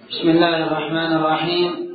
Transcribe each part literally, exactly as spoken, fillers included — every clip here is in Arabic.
بسم الله الرحمن الرحيم.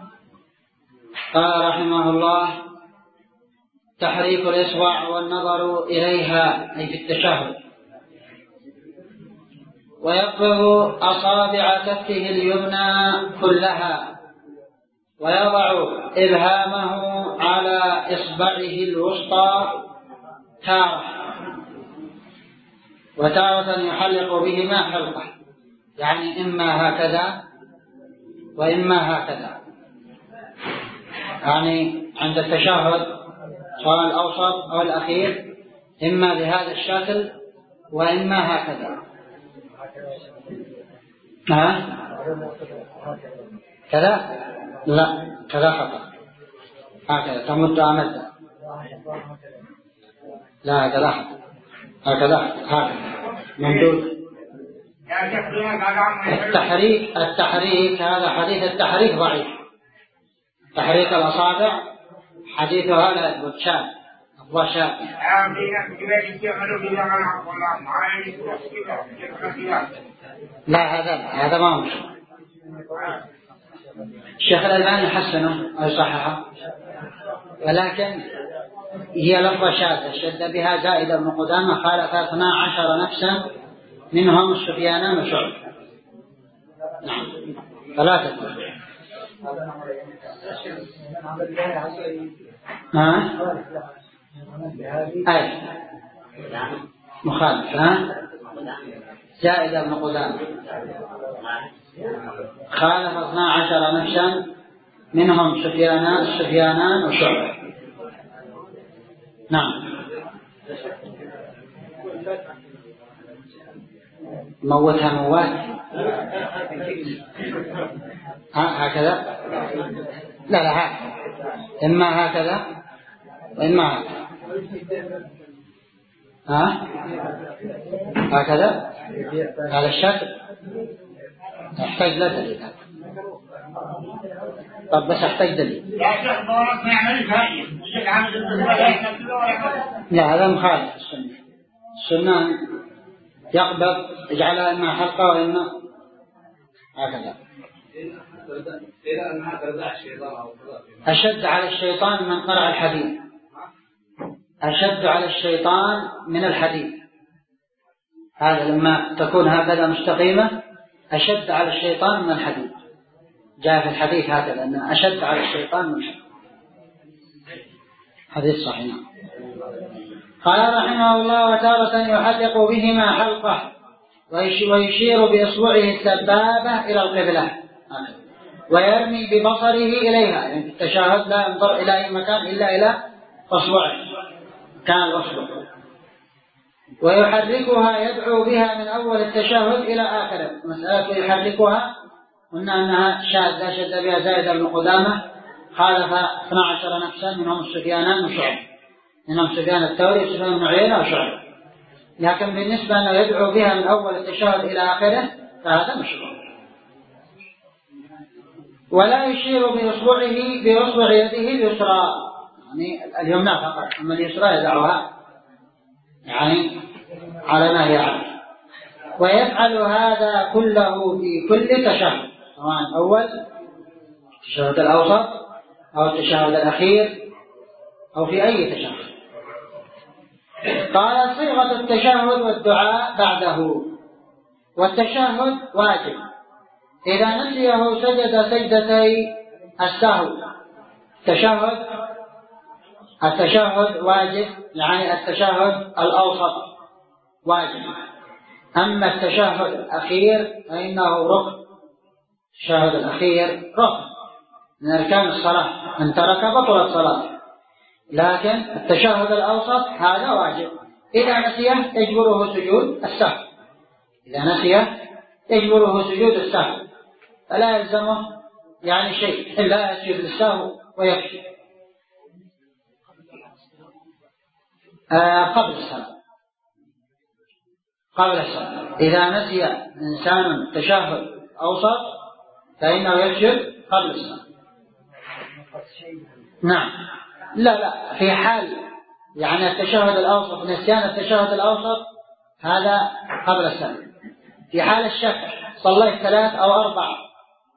قال رحمه الله: تحريك الإصبع والنظر إليها أي في التشهد، ويقبض أصابع كفه اليمنى كلها، ويضع إبهامه على إصبعه الوسطى تارة، وتارة يحلق بهما حلقة، يعني إما هكذا وإما هكذا، يعني عند التشهد سواء الأوسط أو الأخير إما بهذا الشكل وإما هكذا. ها؟ كذا؟ لا، كذا خطأ. هكذا تمد أمد. لا، كذا خطأ. هكذا هكذا ممدود. التحريك التحريك هذا حديث التحريك ضعيف. تحريك الأصابع حديث هذا يثبت شاذ، أفضل شاذ. لا، هذا هذا ما هو الشيخ الألباني حسنه أو صححه، ولكن هي لفظة شاذة شد بها زائد بن قدامة خالف اثنا عشر نفسا منهم السفيانان وشعب. نعم، ثلاثة. ها؟ أي مخالف. ها؟ زائد بن قدامة خالف اثنا عشر نفسا منهم سفيانان السفيانان وشعب. نعم. موتها موات. ها هكذا؟ لا لا، هكذا، إما هكذا وإما هكذا. ها؟ هكذا هذا الشكل يحتاج لا دليل. طب بس احتاج دليل. لا، هذا مخالف السنة. السنة يقبض يجعلها إما حلقة وإما هكذا. أشد على الشيطان من قرع الحديد. أشد على الشيطان من الحديد. هذا لما تكون هكذا مستقيمة أشد على الشيطان من الحديد. جاء في الحديث هكذا أنه أشد على الشيطان من الحديد. حديث صحيح. قال رحمه الله: وتارة يحلق بهما حلقة، ويشير بإصبعه السبابة إلى القبلة، ويرمي ببصره إليها، يعني في التشهد لا ينظر إلى أي مكان إلا إلى أصبعه كان الأصبع، ويحركها يدعو بها من أول التشهد إلى آخره. مسألة يحركها قلنا أنها شاذة شد بها زائد بن قدامة خالف اثنا عشر نفسا منهم السفيانان وشعب، منهم سفيان الثوري وسفيان بن عيينة وشعب، لكن بالنسبة أنه يدعو بها من أول التشهد إلى آخره فهذا مشروع. ولا يشير بإصبعه بإصبع يده اليسرى، يعني اليمنى فقط، أما اليسرى يدعوها يعني على ما هي عليه. ويفعل هذا كله في كل تشهد، سواء الأول التشهد الأوسط أو التشهد الأخير أو في أي تشهد. قال: صيغة التشهد والدعاء بعده. والتشهد واجب، إذا نسيه سجد سجدتي السهو. التشهد التشهد واجب، يعني التشهد الأوسط واجب، أما التشهد الأخير فإنه ركن. التشهد الأخير ركن من أركان الصلاة، من ترك بطلت صلاة، لكن التشهد الأوسط هذا واجب، إذا نسيه يجبره سجود السهو. إذا نسيه يجبره سجود السهو، فلا يلزمه يعني شيء إلا يسجد للسهو ويكفي. آه قبل الصلاة قبل الصلاة إذا نسي إنسان تشهد أوسط فإنه يسجد قبل الصلاة. نعم. لا لا، في حال يعني التشهد الأوسط، نسيان التشهد الأوسط هذا قبل السلام. في حال الشك صليت ثلاث أو أربع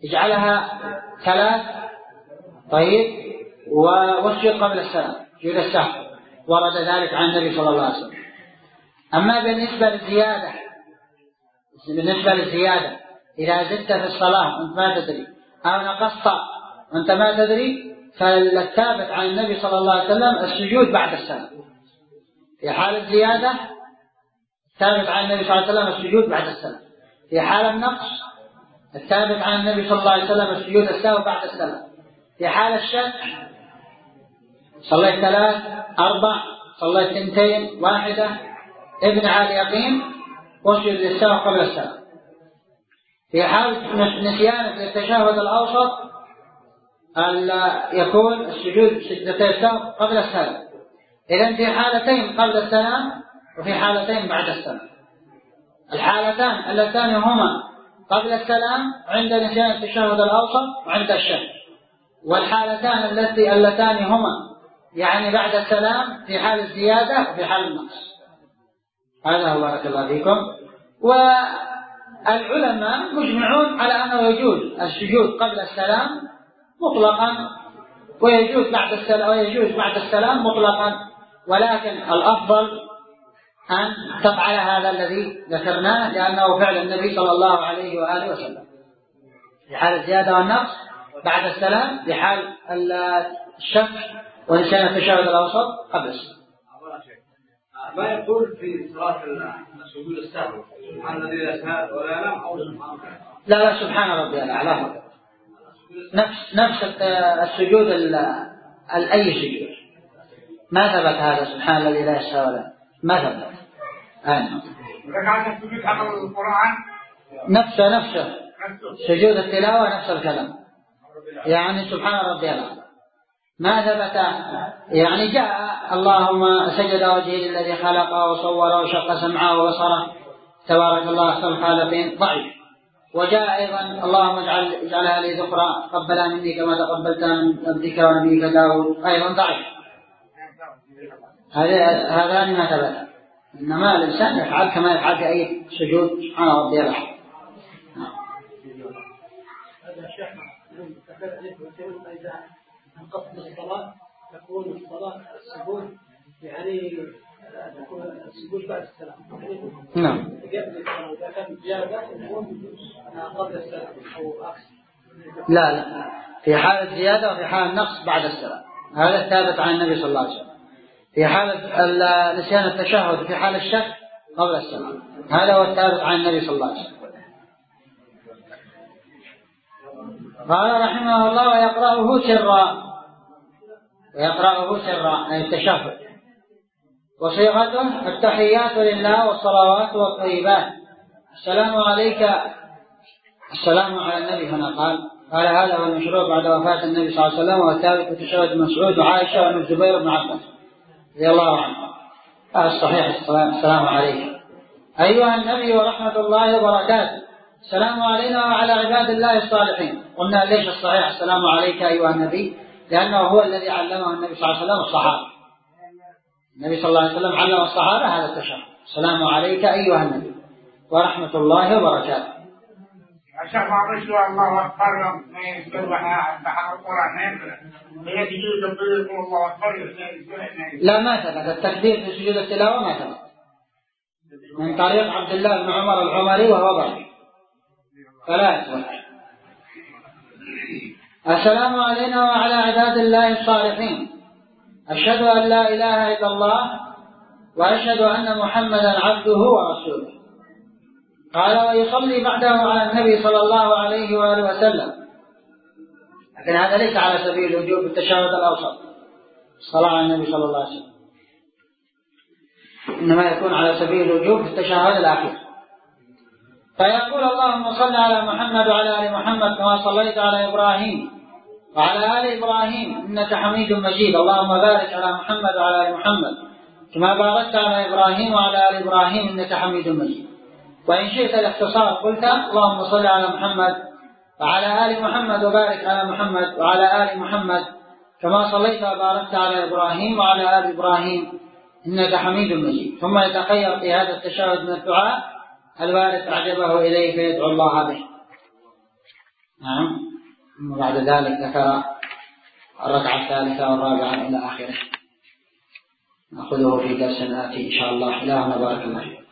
يجعلها ثلاث. طيب، والسجود قبل السلام سجود السهو ورد ذلك عن النبي صلى الله عليه وسلم. أما بالنسبة للزيادة بالنسبة للزيادة إذا زدت في الصلاة وأنت ما تدري أو نقصت وأنت ما تدري، فالثابت عن النبي صلى الله عليه وسلم السجود بعد السلام. في حال الزيادة الثابت عن النبي صلى الله عليه وسلم السجود بعد السلام. في حال النقص الثابت عن النبي صلى الله عليه وسلم السجود السهو بعد السلام. في حال الشك صليت ثلاث أربع صليت اثنتين واحدة ابن على اليقين واسجد للسهو قبل السلام. في حال نسيانك للتشهد الأوسط يكون السجود سجدتي السهو قبل السلام. إذن في حالتين قبل السلام وفي حالتين بعد السلام. الحالتان اللتان هما قبل السلام عند نسيان التشهد الأوسط وعند الشك، والحالتان التي اللتان هما يعني بعد السلام في حال الزيادة وفي حال النقص. هذا هو بارك الله فيكم. والعلماء مجمعون على أنه يجوز السجود قبل السلام مطلقا ويجوز بعد السلام ويجوز بعد السلام مطلقا، ولكن الأفضل أن تفعل هذا الذي ذكرناه لأنه فعل النبي صلى الله عليه وآله وسلم في حال الزيادة والنقص بعد السلام، في حال الشك ونسيان التشهد الأوسط قبل السلام. ما يقول في صلاة السجود السهو سبحان الذي لا إله ولا ينام أو سبحان لا لا سبحان ربي الأعلى نفس نفس السجود الأي سجود ما ثبت هذا سبحان الذي لا إله ولا ما ثبت. أين ركعة السجود أمام القرآن نفسه نفسه سجود التلاوة نفس الكلام يعني سبحان ربي الأعلى ما ثبت. يعني جاء اللهم سجد وجهه الذي خلقه وصوره وشق سمعه وبصره تبارك الله أحسن الخالقين ضعيف. وجاء أيضا اللهم اجعل اجعلها لي ذكرى قبلها مني كما تقبلت من عبدك ونبيك داود أيضا ضعيف. هذان ما ثبت، إنما الإنسان يفعل كما يفعل في أي سجود سبحان ربي الأعلى. هذا الشيخ تكلم عليه ويقول إذا قصد الصلاة تكون الصلاة السجود يعني تكون السجود بعد السلام. نعم. إذا كان زيادة تكون قبل السلام أو عكس. لا لا في حال الزيادة وفي حال النقص بعد السلام، هذا الثابت عن النبي صلى الله عليه وسلم. في حال نسيان التشهد وفي حال الشك قبل السلام، هذا هو الثابت عن النبي صلى الله عليه وسلم. قال رحمه الله ويقرأه سرا ويقرأه سرا أي التشهد. وصيغته التحيات لله والصلوات والطيبات. السلام عليك السلام على النبي هنا قال قال هذا هو المشروع بعد وفاة النبي صلى الله عليه وسلم، والثابت في تشهد مسعود وعائشة وابن الزبير بن عباس رضي الله عنه. هذا الصحيح السلام عليك أيها النبي ورحمة الله وبركاته. السلام علينا وعلى عباد الله الصالحين. قلنا ليش الصحيح السلام عليك أيها النبي؟ لأنه هو الذي علمه النبي صلى الله عليه وسلم الصحابة. النبي صلى الله عليه وسلم علم الصحابة هذا التشهد السلام عليك أيها النبي ورحمة الله وبركاته. الشيخ معروف الله أكبر من سبحان البحر القرآن هي تجوز تقول الله أكبر. لا ما ثبت التكبير في سجود التلاوة ما ثبت من طريق عبد الله بن عمر العمري وهو ضعيف فلا يثبت. السلام علينا وعلى عباد الله الصالحين. أشهد أن لا إله إلا الله وأشهد أن محمدا عبده ورسوله. قال ويصلي بعده على النبي صلى الله عليه وآله وسلم، لكن هذا ليس على سبيل الوجوب بالتشهد الأوسط الصلاة على النبي صلى الله عليه وسلم، إنما يكون على سبيل الوجوب بالتشهد الأخير. فيقول اللهم صل على محمد وعلى آل محمد كما صليت على إبراهيم وعلى آل إبراهيم إنك حميد مجيد. اللهم بارك على محمد وعلى آل محمد كما باركت على إبراهيم وعلى آل إبراهيم إنك حميد مجيد. وإن شئت الاختصار قلت اللهم صل على محمد وعلى آل محمد وبارك على محمد وعلى آل محمد كما صليت وباركت على إبراهيم وعلى آل إبراهيم إنك حميد مجيد. ثم يتخير في هذا التشهد من الدعاء الوارد أعجبه إليه فيدعو الله به. نعم. وبعد ذلك ذكر الركعة الثالثة والرابعة إلى آخره. نأخذه في درس آتي إن شاء الله. إلهنا بارك الله.